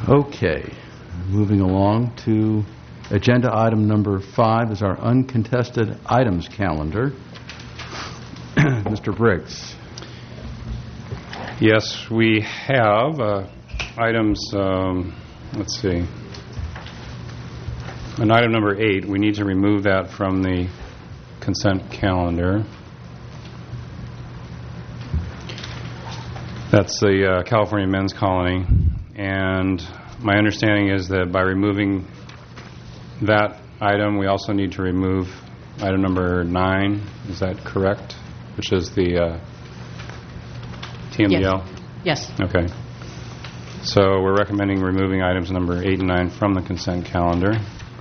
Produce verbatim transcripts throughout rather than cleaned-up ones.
Okay, moving along to agenda item number five is our uncontested items calendar. Mister Briggs. Yes, we have uh, items, um, let's see, on item number eight, we need to remove that from the consent calendar. That's the uh, California Men's Colony, and my understanding is that by removing that item, we also need to remove item number nine. Is that correct? Which is the uh, T M D L? Yes. Yes. Okay. So we're recommending removing items number eight and nine from the consent calendar.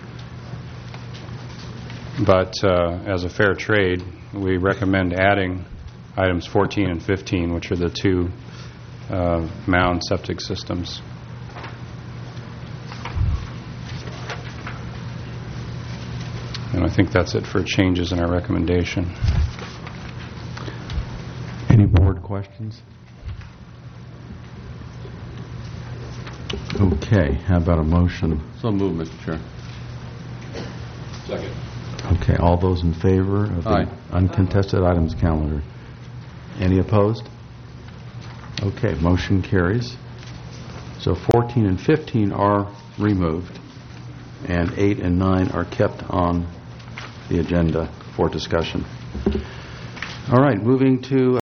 But uh, as a fair trade, we recommend adding items fourteen and fifteen, which are the two uh, mound septic systems. And I think that's it for changes in our recommendation. Any board questions? Okay, how about a motion? So moved, Mister Chair. Second. Okay, all those in favor of the Aye. uncontested items calendar? Any opposed? Okay, motion carries. So fourteen and fifteen are removed, and eight and nine are kept on the agenda for discussion. All right, moving to